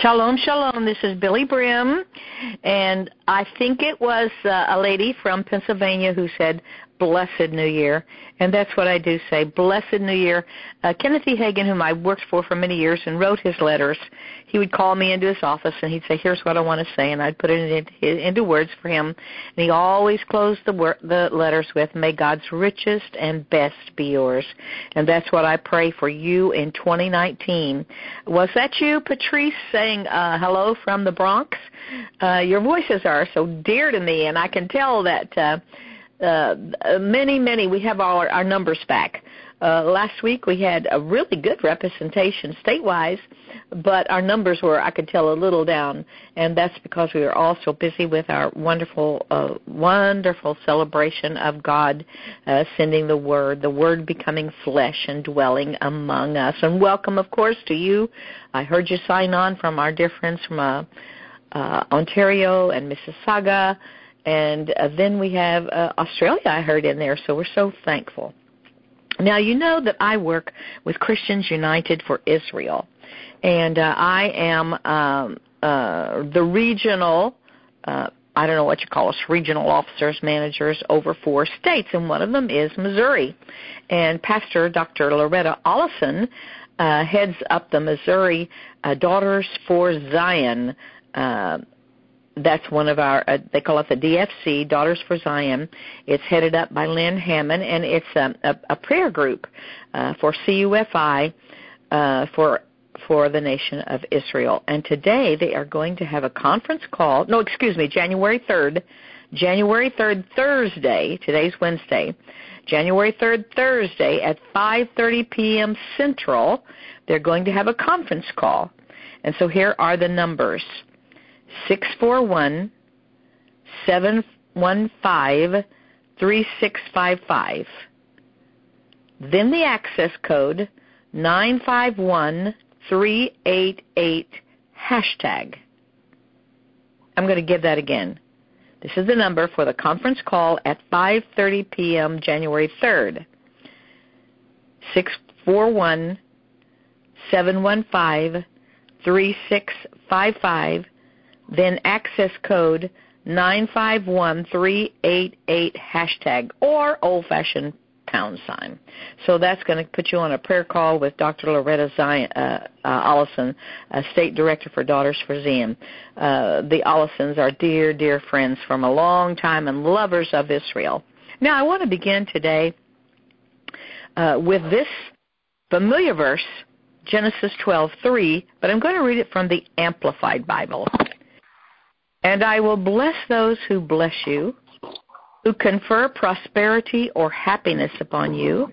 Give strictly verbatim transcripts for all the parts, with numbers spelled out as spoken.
Shalom, shalom. This is Billy Brim, and I think it was uh, a lady from Pennsylvania who said, Blessed New Year, and that's what I do say, Blessed New Year. Uh, Kenneth E. Hagin, whom I worked for for many years and wrote his letters, he would call me into his office, and he'd say, here's what I want to say, and I'd put it into, into words for him, and he always closed the, wor- the letters with, may God's richest and best be yours, and that's what I pray for you in twenty nineteen. Was that you, Patrice, saying uh, hello from the Bronx? Uh, your voices are so dear to me, and I can tell that uh, Uh, many, many, we have our, our numbers back. Uh, last week we had a really good representation state-wise, but our numbers were, I could tell, a little down, and that's because we were all so busy with our wonderful, uh, wonderful celebration of God uh, sending the Word, the Word becoming flesh and dwelling among us. And welcome, of course, to you. I heard you sign on from our dear friends from uh, uh, Ontario and Mississauga. And uh, then we have uh, Australia, I heard, in there, so we're so thankful. Now, you know that I work with Christians United for Israel, and uh, I am um, uh, the regional, uh, I don't know what you call us, regional officers, managers over four states, and one of them is Missouri. And Pastor Doctor Loretta Ollison uh, heads up the Missouri uh, Daughters for Zion uh That's one of our, uh, they call it the D F C, Daughters for Zion. It's headed up by Lynn Hammond, and it's a, a, a prayer group uh, for C U F I uh, for for the nation of Israel. And today they are going to have a conference call, no, excuse me, January third, January third, Thursday, today's Wednesday, January third, Thursday at five thirty p.m. Central, they're going to have a conference call. And so here are the numbers. six four one, seven one five, three six five five. Then the access code, nine five one, three eight eight, hashtag. I'm going to give that again. This is the number for the conference call at five thirty p.m. January third. six four one, seven one five, three six five five. Then access code nine five one, three eight eight, hashtag, or old-fashioned pound sign. So that's going to put you on a prayer call with Doctor Loretta Zion, uh, uh, Ollison, uh, State Director for Daughters for Zion. Uh, the Ollisons are dear, dear friends from a long time and lovers of Israel. Now, I want to begin today uh, with this familiar verse, Genesis twelve three, but I'm going to read it from the Amplified Bible. And I will bless those who bless you, who confer prosperity or happiness upon you,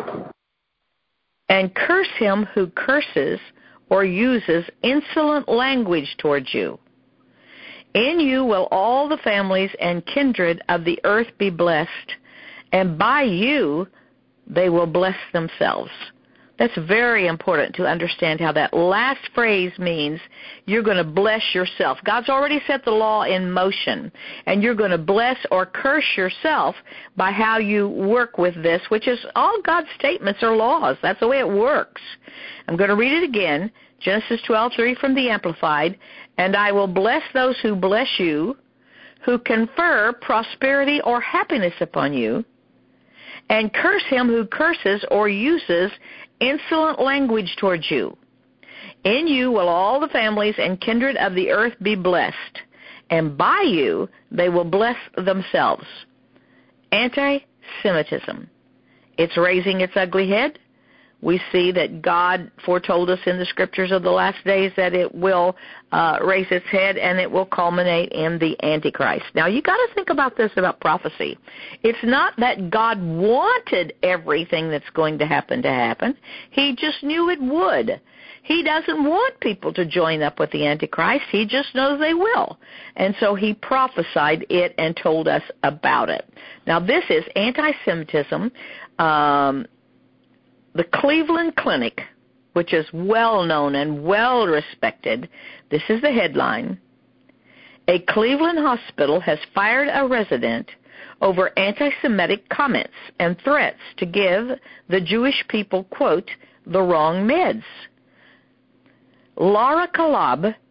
and curse him who curses or uses insolent language towards you. In you will all the families and kindred of the earth be blessed, and by you they will bless themselves. That's very important to understand how that last phrase means you're going to bless yourself. God's already set the law in motion, and you're going to bless or curse yourself by how you work with this, which is all God's statements are laws. That's the way it works. I'm going to read it again, Genesis twelve three from the Amplified, and I will bless those who bless you, who confer prosperity or happiness upon you, and curse him who curses or uses insolent language towards you. In you will all the families and kindred of the earth be blessed, and by you they will bless themselves. Anti-Semitism. It's raising its ugly head. We see that God foretold us in the scriptures of the last days that it will uh, raise its head and it will culminate in the Antichrist. Now, you got to think about this about prophecy. It's not that God wanted everything that's going to happen to happen. He just knew it would. He doesn't want people to join up with the Antichrist. He just knows they will. And so he prophesied it and told us about it. Now, this is anti-Semitism. Um, The Cleveland Clinic, which is well-known and well-respected, this is the headline. A Cleveland hospital has fired a resident over anti-Semitic comments and threats to give the Jewish people, quote, the wrong meds. Laura Kalab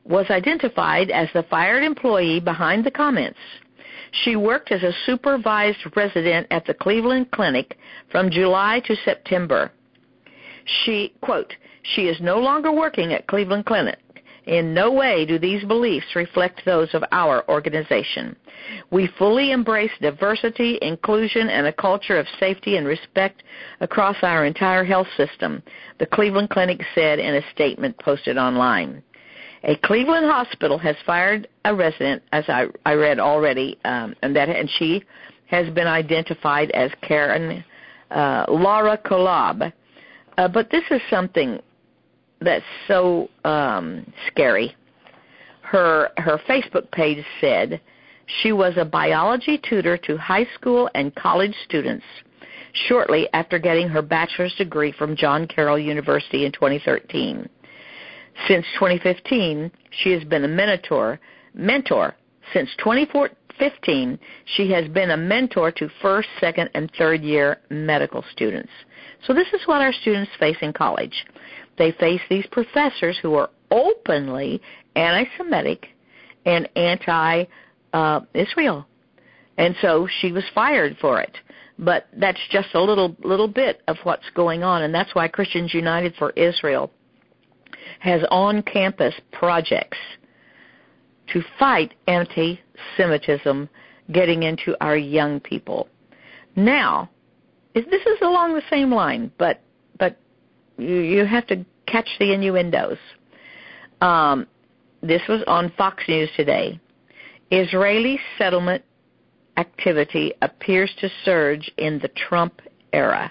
was identified as the fired employee behind the comments. She worked as a supervised resident at the Cleveland Clinic from July to September. She, quote, she is no longer working at Cleveland Clinic. In no way do these beliefs reflect those of our organization. We fully embrace diversity, inclusion, and a culture of safety and respect across our entire health system, the Cleveland Clinic said in a statement posted online. A Cleveland hospital has fired a resident, as I, I read already, um, and that and she has been identified as Karen uh, Laura Kolob. Uh, but this is something that's so um, scary. Her her Facebook page said she was a biology tutor to high school and college students shortly after getting her bachelor's degree from John Carroll University in twenty thirteen. Since twenty fifteen, she has been a mentor. Mentor. Since twenty fifteen, she has been a mentor to first, second, and third year medical students. So this is what our students face in college. They face these professors who are openly anti-Semitic and anti-Israel. And so she was fired for it. But that's just a little little bit of what's going on, and that's why Christians United for Israel has on-campus projects to fight anti-Semitism getting into our young people. Now, this is along the same line, but but you, you have to catch the innuendos. Um, this was on Fox News today. Israeli settlement activity appears to surge in the Trump era.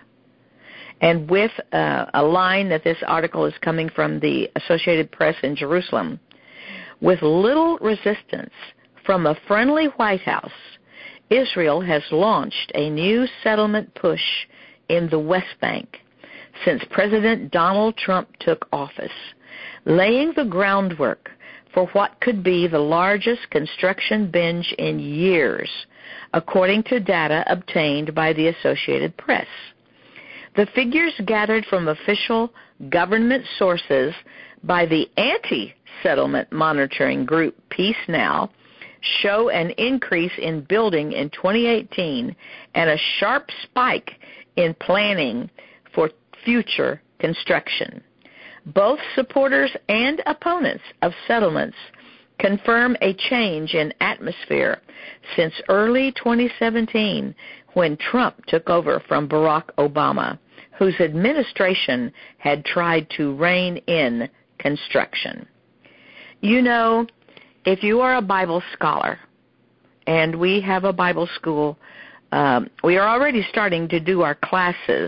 And with uh, a line that this article is coming from the Associated Press in Jerusalem, with little resistance from a friendly White House, Israel has launched a new settlement push in the West Bank since President Donald Trump took office, laying the groundwork for what could be the largest construction binge in years, according to data obtained by the Associated Press. The figures gathered from official government sources by the anti-settlement monitoring group Peace Now show an increase in building in twenty eighteen and a sharp spike in planning for future construction. Both supporters and opponents of settlements confirm a change in atmosphere since early twenty seventeen, when Trump took over from Barack Obama, whose administration had tried to rein in construction. You know, if you are a Bible scholar, and we have a Bible school, um, we are already starting to do our classes.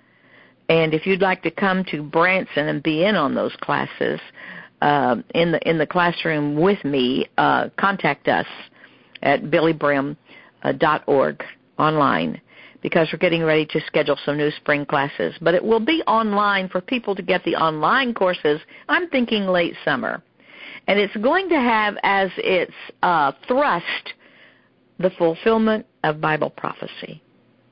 And if you'd like to come to Branson and be in on those classes uh, in the in the classroom with me, uh, contact us at billy brim dot org online, because we're getting ready to schedule some new spring classes. But it will be online for people to get the online courses, I'm thinking late summer. And it's going to have as its uh, thrust the fulfillment of Bible prophecy.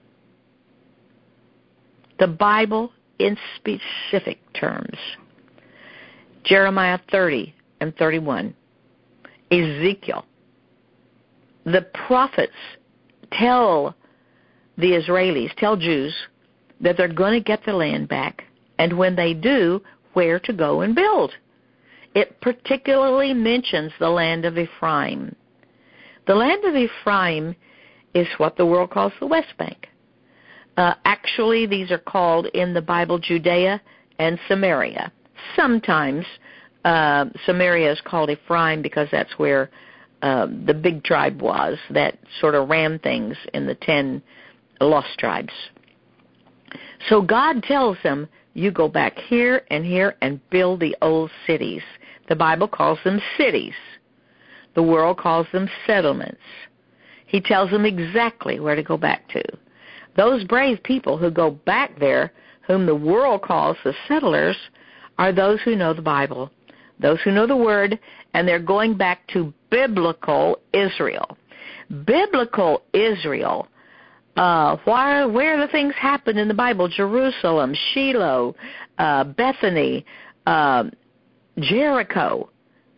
The Bible in specific terms. Jeremiah thirty and thirty-one. Ezekiel. The prophets tell the Israelis, tell Jews, that they're going to get the land back, and when they do, where to go and build. It particularly mentions the land of Ephraim. The land of Ephraim is what the world calls the West Bank. Uh, actually, these are called in the Bible Judea and Samaria. Sometimes uh, Samaria is called Ephraim because that's where uh, the big tribe was that sort of ran things in the ten lost tribes. So God tells them, you go back here and here and build the old cities. The Bible calls them cities. The world calls them settlements. He tells them exactly where to go back to. Those brave people who go back there, whom the world calls the settlers, are those who know the Bible, those who know the Word, and they're going back to biblical Israel. Biblical Israel, uh, where, where the things happen in the Bible, Jerusalem, Shiloh, uh, Bethany, uh, Jericho.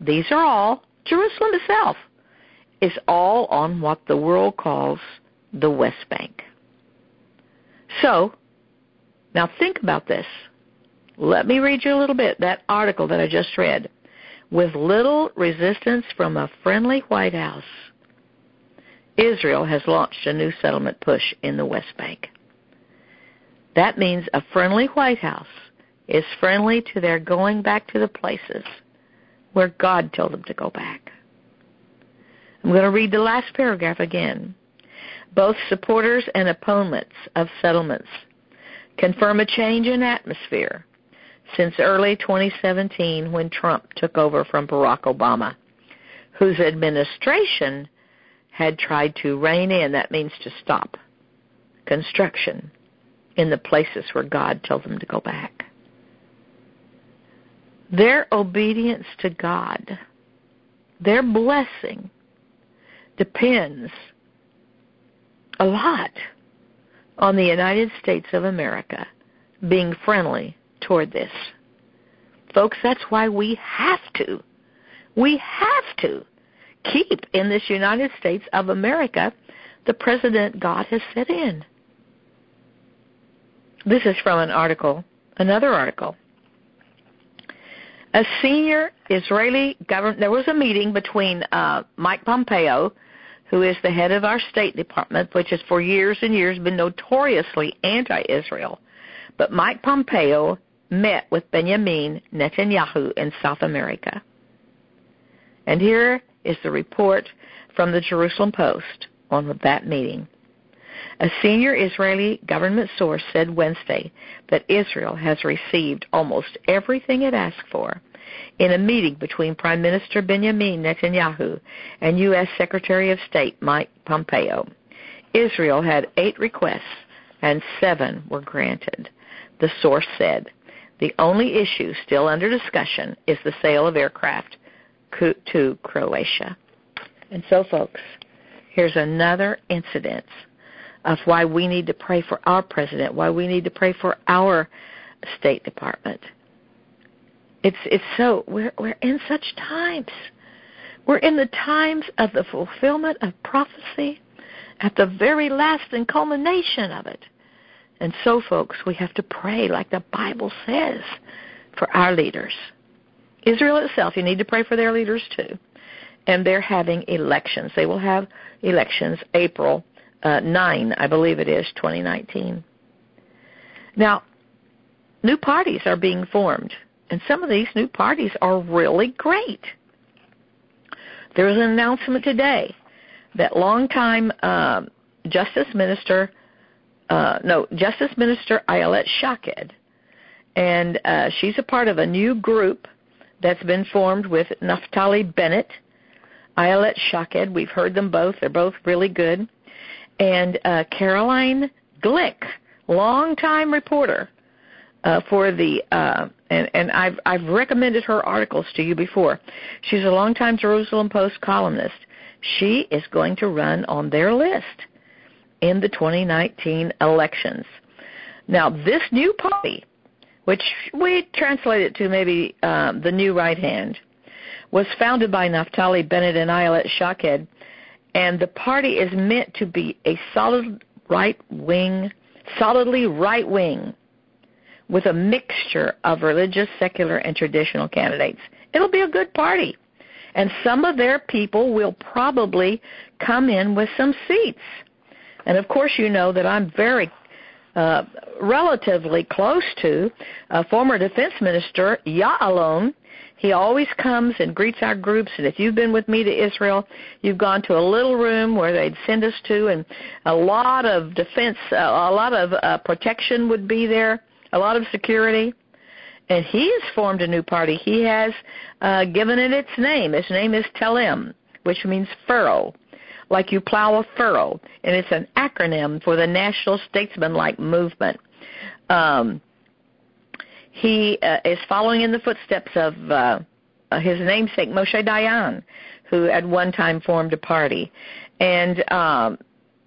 these are all, Jerusalem itself, is all on what the world calls the West Bank. So, now think about this. Let me read you a little bit, that article that I just read. With little resistance from a friendly White House, Israel has launched a new settlement push in the West Bank. That means a friendly White House is friendly to their going back to the places where God told them to go back. I'm going to read the last paragraph again. Both supporters and opponents of settlements confirm a change in atmosphere since early twenty seventeen when Trump took over from Barack Obama, whose administration had tried to rein in, that means to stop, construction in the places where God told them to go back. Their obedience to God, their blessing, depends a lot on the United States of America being friendly toward this. Folks, that's why we have to, we have to keep in this United States of America the president God has set in. This is from an article, another article. A senior Israeli government, there was a meeting between uh, Mike Pompeo, who is the head of our State Department, which has for years and years been notoriously anti-Israel. But Mike Pompeo met with Benjamin Netanyahu in South America. And here is the report from the Jerusalem Post on that meeting. A senior Israeli government source said Wednesday that Israel has received almost everything it asked for in a meeting between Prime Minister Benjamin Netanyahu and U S Secretary of State Mike Pompeo. Israel had eight requests and seven were granted. The source said the only issue still under discussion is the sale of aircraft to Croatia. And so, folks, here's another incident of why we need to pray for our president, why we need to pray for our State Department. It's it's so we're we're in such times. We're in the times of the fulfillment of prophecy, at the very last and culmination of it. And so, folks, we have to pray like the Bible says for our leaders. Israel itself, you need to pray for their leaders too. And they're having elections. They will have elections April uh, ninth, I believe it is, twenty nineteen. Now, new parties are being formed, and some of these new parties are really great. There was an announcement today that longtime uh, Justice Minister, uh, no, Justice Minister Ayelet Shaked, and uh, she's a part of a new group that's been formed with Naftali Bennett, Ayelet Shaked. We've heard them both. They're both really good. And uh, Caroline Glick, longtime reporter uh, for the, uh, and, and I've, I've recommended her articles to you before. She's a longtime Jerusalem Post columnist. She is going to run on their list in the twenty nineteen elections. Now, this new party, which we translate it to maybe um, the New Right Hand, was founded by Naftali Bennett and Ayelet Shaked, and the party is meant to be a solid right-wing, solidly right-wing, with a mixture of religious, secular, and traditional candidates. It'll be a good party, and some of their people will probably come in with some seats. And, of course, you know that I'm very Uh, relatively close to uh, former Defense Minister Ya'alon. He always comes and greets our groups, and if you've been with me to Israel, you've gone to a little room where they'd send us to, and a lot of defense, uh, a lot of uh, protection would be there, a lot of security. And he has formed a new party. He has uh, given it its name. Its name is Telem, which means furrow, like you plow a furrow, and it's an acronym for the National Statesman-like Movement. Um, he uh, is following in the footsteps of uh, his namesake, Moshe Dayan, who at one time formed a party. And um,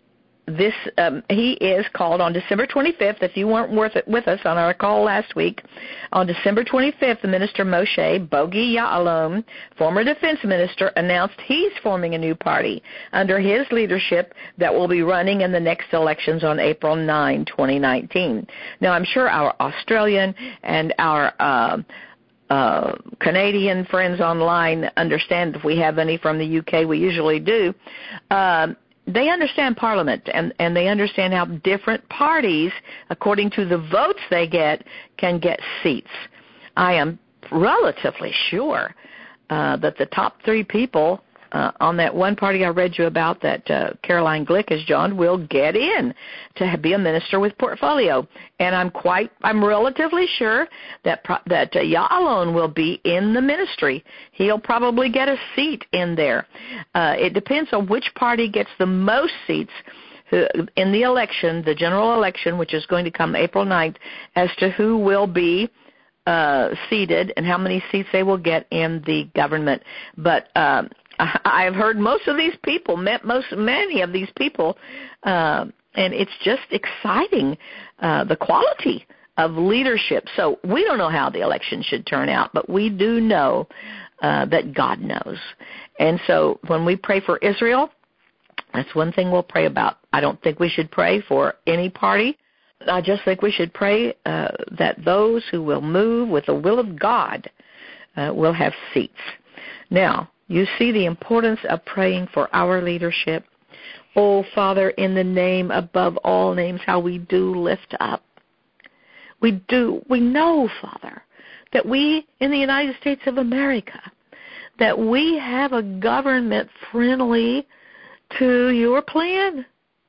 this um, he is called on December twenty-fifth. If you weren't with, with us on our call last week, on December twenty-fifth, the Minister Moshe Bogi Ya'alon, former defense minister, announced he's forming a new party under his leadership that will be running in the next elections on April ninth, twenty nineteen. Now, I'm sure our Australian and our uh, uh, Canadian friends online understand, if we have any from the U K, we usually do. Um, They understand Parliament, and, and they understand how different parties, according to the votes they get, can get seats. I am relatively sure uh, that the top three people uh, on that one party I read you about that uh, Caroline Glick has joined will get in to be a minister with portfolio. And I'm quite, I'm relatively sure that that uh, Ya'alon will be in the ministry. He'll probably get a seat in there. Uh, it depends on which party gets the most seats in the election, the general election, which is going to come April ninth, as to who will be uh, seated and how many seats they will get in the government. But um, I've heard most of these people, met most many of these people, uh, and it's just exciting, uh, the quality of leadership. So we don't know how the election should turn out, but we do know uh, that God knows. And so when we pray for Israel, that's one thing we'll pray about. I don't think we should pray for any party. I just think we should pray uh, that those who will move with the will of God uh, will have seats. Now, you see the importance of praying for our leadership. Oh, Father, in the name above all names, how we do lift up. We do. We know, Father, that we in the United States of America, that we have a government friendly to your plan,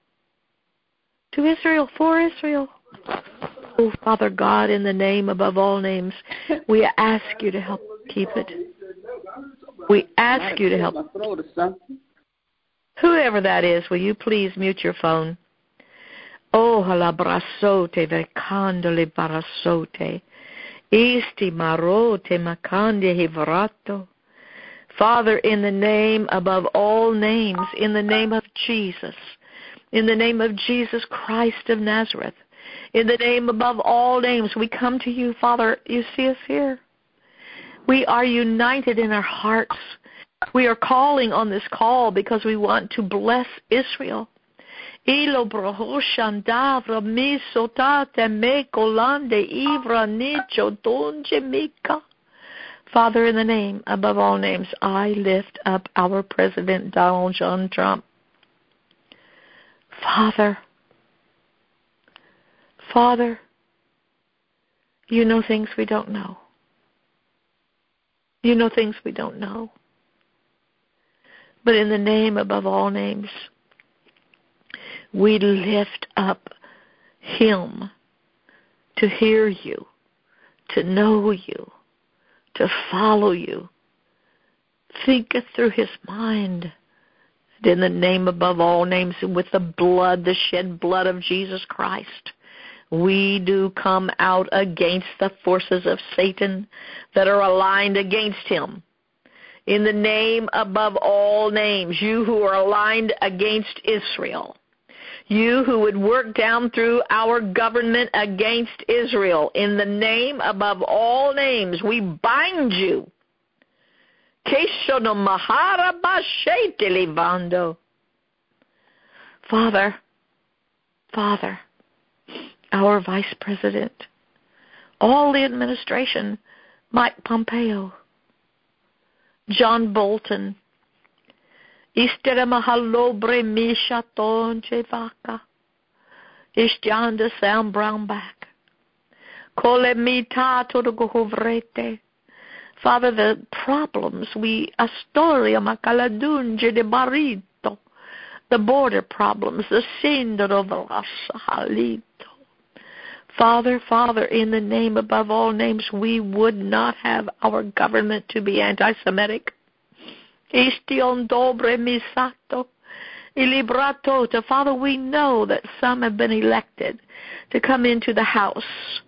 to Israel, for Israel. Oh, Father God, in the name above all names, we ask you to help keep it. We ask you to help. Whoever that is, will you please mute your phone? Oh, halabrasote vekandole barasote. Isti marote makande hivrato. Father, in the name above all names, in the name of Jesus, in the name of Jesus Christ of Nazareth, in the name above all names, we come to you, Father. You see us here. We are united in our hearts. We are calling on this call because we want to bless Israel. Father, in the name above all names, I lift up our President Donald John Trump. Father, Father, you know things we don't know. You know things we don't know. But in the name above all names, we lift up him to hear you, to know you, to follow you. Think it through his mind. And in the name above all names, with the blood, the shed blood of Jesus Christ, we do come out against the forces of Satan that are aligned against him. In the name above all names, you who are aligned against Israel, you who would work down through our government against Israel, in the name above all names, we bind you. Father, Father, our Vice President, all the administration, Mike Pompeo, John Bolton, Istere mahalobre mishaton chevaka, Ishtianda Sam Brownback, Kole mita to the gohovrete. Father, the problems we Astoria Macaladunge de Barito, the border problems, the Cinder of Halito. Father, Father, in the name above all names, we would not have our government to be anti-Semitic. Istion dobre misato, ilibratota. Father, we know that some have been elected to come into the House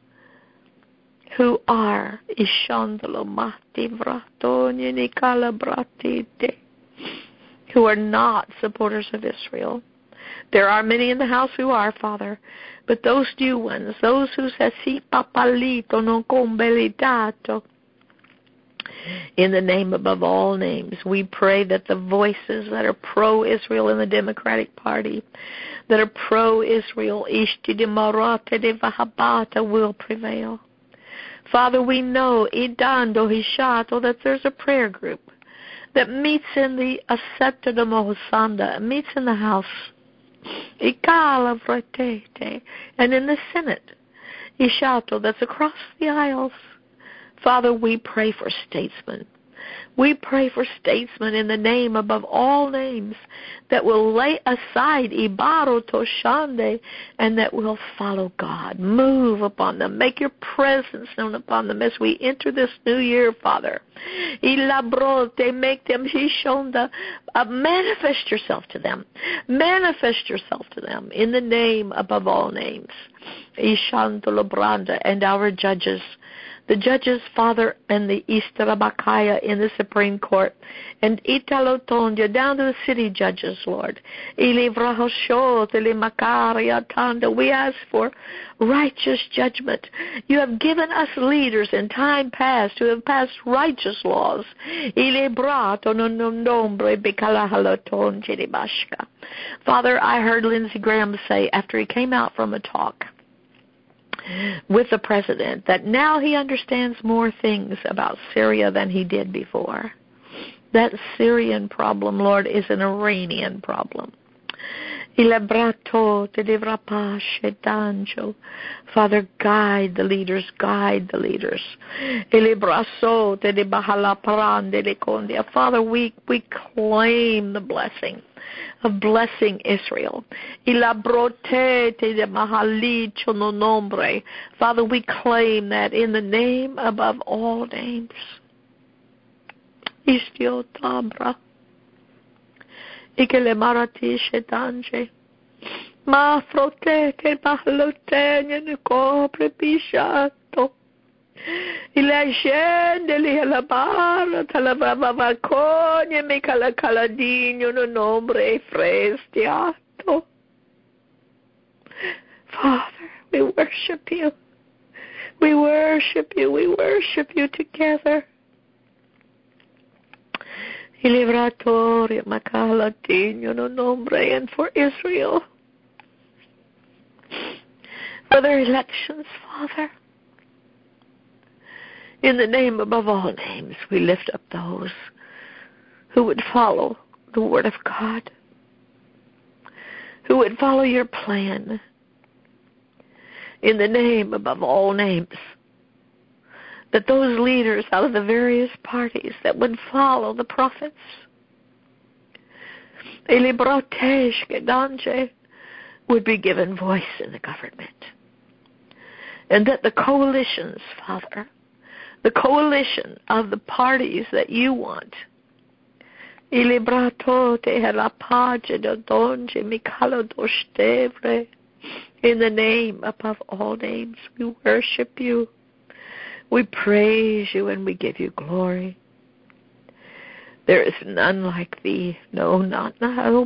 who are ishondolo mati vratonya nikala bratite, who are not supporters of Israel. There are many in the house who are, Father, but those new ones, those who say, si papalito non combelitato, in the name above all names, we pray that the voices that are pro-Israel in the Democratic Party, that are pro-Israel, ishti de marate de vahabata, will prevail. Father, we know, idando hishato, that there's a prayer group that meets in the Asetta de Mohosanda, meets in the House, Ikala Vretete, and in the Senate, Ishato, that's across the aisles. Father, we pray for statesmen. We pray for statesmen in the name above all names that will lay aside Ibaro Toshande and that will follow God. Move upon them. Make your presence known upon them as we enter this new year, Father. Ilabrote, make them Shishonda. Uh, manifest yourself to them. Manifest yourself to them in the name above all names. Ishantolobranda and our judges. The judges, Father, and the Istarabakaya in the Supreme Court, and Italotondia, down to the city judges, Lord. We ask for righteous judgment. You have given us leaders in time past who have passed righteous laws. Father, I heard Lindsey Graham say after he came out from a talk with the president that now he understands more things about Syria than he did before. That Syrian problem, Lord, is an Iranian problem. Father, guide the leaders, guide the leaders. Father, we, we claim the blessing of blessing Israel. Father, we claim that in the name above all names. Istiotabra. Ikele marati shetanje. Ma frote che bahlotene ne copre pisciato. Il scende lì alla barra, talavava vacogne, mica la caladino, non ombre e frestiato. Father, we worship you. We worship you. We worship you together. Il livratore macalatino non ombre, and for Israel, for their elections, Father. In the name above all names, we lift up those who would follow the Word of God, who would follow your plan. In the name above all names, that those leaders out of the various parties that would follow the prophets, would be given voice in the government. And that the coalitions, Father, the coalition of the parties that you want, in the name above all names, we worship you. We praise you and we give you glory. There is none like thee. No, not now.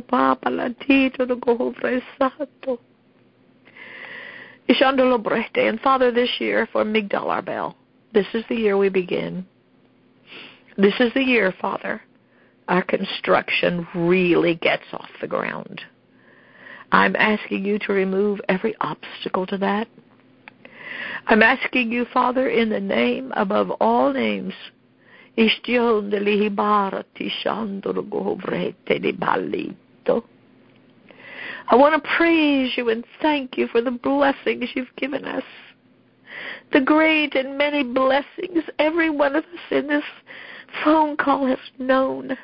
And Father, this year for Migdal Arbel, this is the year we begin. This is the year, Father, our construction really gets off the ground. I'm asking you to remove every obstacle to that. I'm asking you, Father, in the name above all names, I want to praise you and thank you for the blessings you've given us. The great and many blessings every one of us in this phone call has known.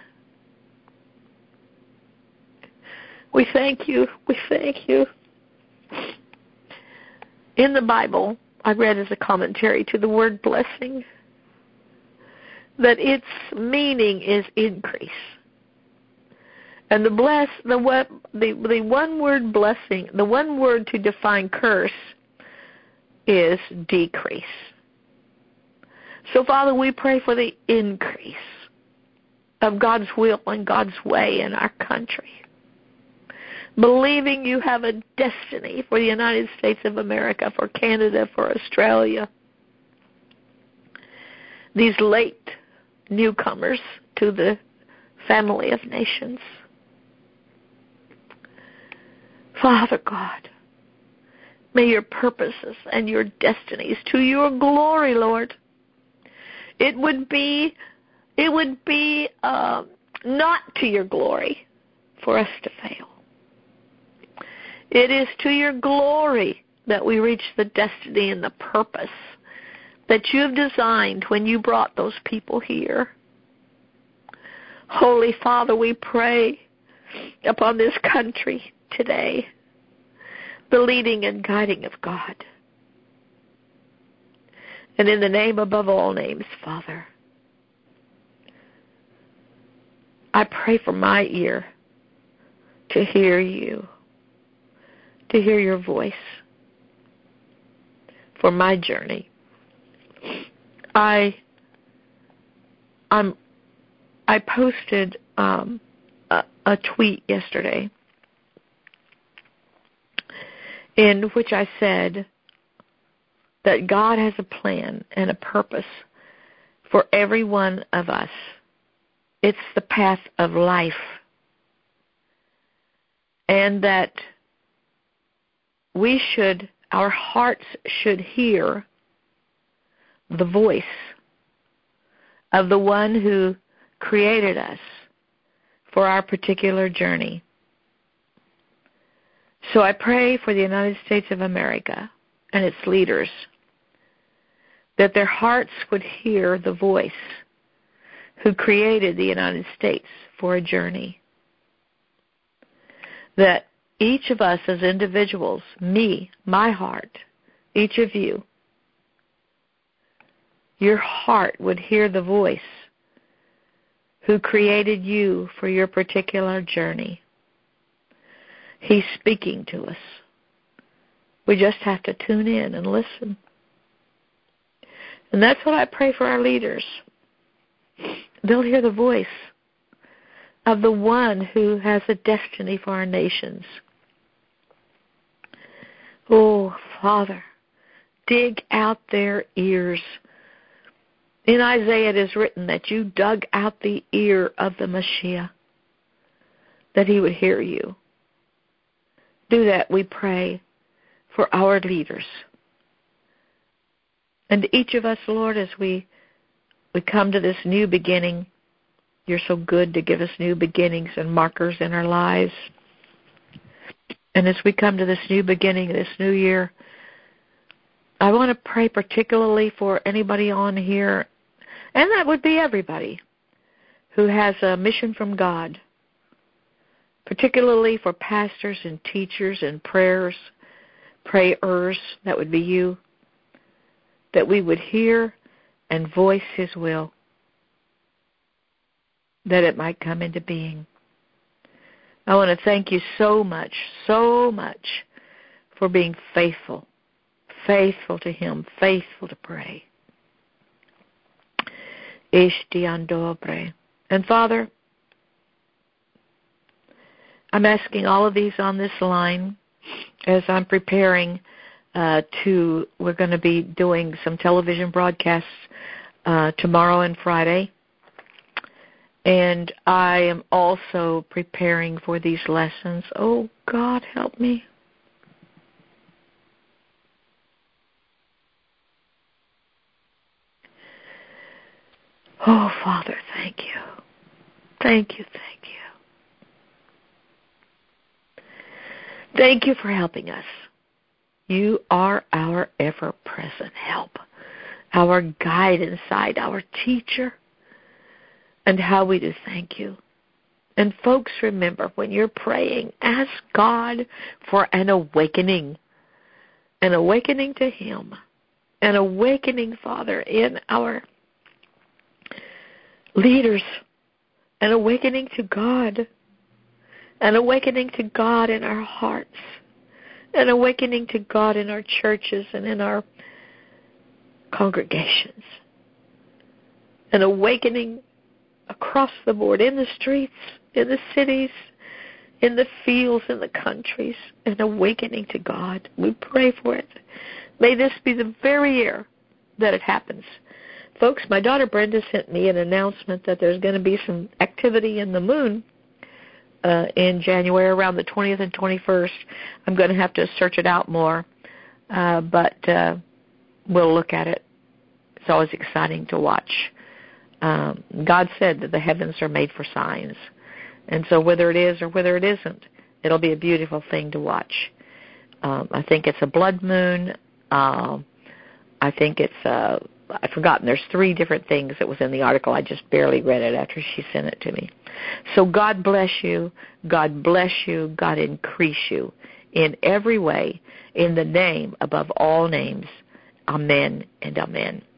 We thank you. We thank you. In the Bible, I read as a commentary to the word blessing that its meaning is increase. And the bless, the what, the the one word blessing, the one word to define curse is decrease. So, Father, we pray for the increase of God's will and God's way in our country. believing you have a destiny for the United States of America, for Canada, for Australia. These late newcomers to the family of nations. Father God, may your purposes and your destinies, to your glory, Lord, it would be, it would be uh, not to your glory for us to fail. It is to your glory that we reach the destiny and the purpose that you have designed when you brought those people here. Holy Father, we pray upon this country today, the leading and guiding of God. And in the name above all names, Father, I pray for my ear to hear you, to hear your voice for my journey. I I'm I posted um, a, a tweet yesterday in which I said that God has a plan and a purpose for every one of us. It's the path of life. And that we should, our hearts should hear the voice of the one who created us for our particular journey. So I pray for the United States of America and its leaders that their hearts would hear the voice who created the United States for a journey. That each of us as individuals, me, my heart, each of you, your heart would hear the voice who created you for your particular journey. He's speaking to us. We just have to tune in and listen. And that's what I pray for our leaders. They'll hear the voice of the one who has a destiny for our nations. Oh, Father, dig out their ears. In Isaiah it is written that you dug out the ear of the Messiah, that he would hear you. Do that, we pray, for our leaders. And each of us, Lord, as we, we come to this new beginning, you're so good to give us new beginnings and markers in our lives. And as we come to this new beginning, this new year, I want to pray particularly for anybody on here, and that would be everybody, who has a mission from God, particularly for pastors and teachers and prayers, prayers, that would be you, that we would hear and voice his will, that it might come into being. I want to thank you so much, so much for being faithful, faithful to him, faithful to pray. Ishtiandobre. And Father, I'm asking all of these on this line as I'm preparing uh, to, we're going to be doing some television broadcasts uh, tomorrow and Friday. And I am also preparing for these lessons. Oh, God, help me. Oh, Father, thank you. Thank you, thank you. Thank you for helping us. You are our ever-present help, our guide inside, our teacher. And how we do thank you. And folks, remember, when you're praying, ask God for an awakening, an awakening to him, an awakening, Father, in our leaders, an awakening to God, an awakening to God in our hearts, an awakening to God in our churches and in our congregations, an awakening across the board, in the streets, in the cities, in the fields, in the countries, an awakening to God. We pray for it. May this be the very year that it happens. Folks, my daughter Brenda sent me an announcement that there's going to be some activity in the moon uh, in January around the twentieth and twenty-first. I'm going to have to search it out more, uh, but uh, we'll look at it. It's always exciting to watch. Um, God said that the heavens are made for signs. And so whether it is or whether it isn't, it'll be a beautiful thing to watch. Um, I think it's a blood moon. Uh, I think it's, uh, I've forgotten, there's three different things that was in the article. I just barely read it after she sent it to me. So God bless you. God bless you. God increase you in every way, in the name above all names. Amen and amen.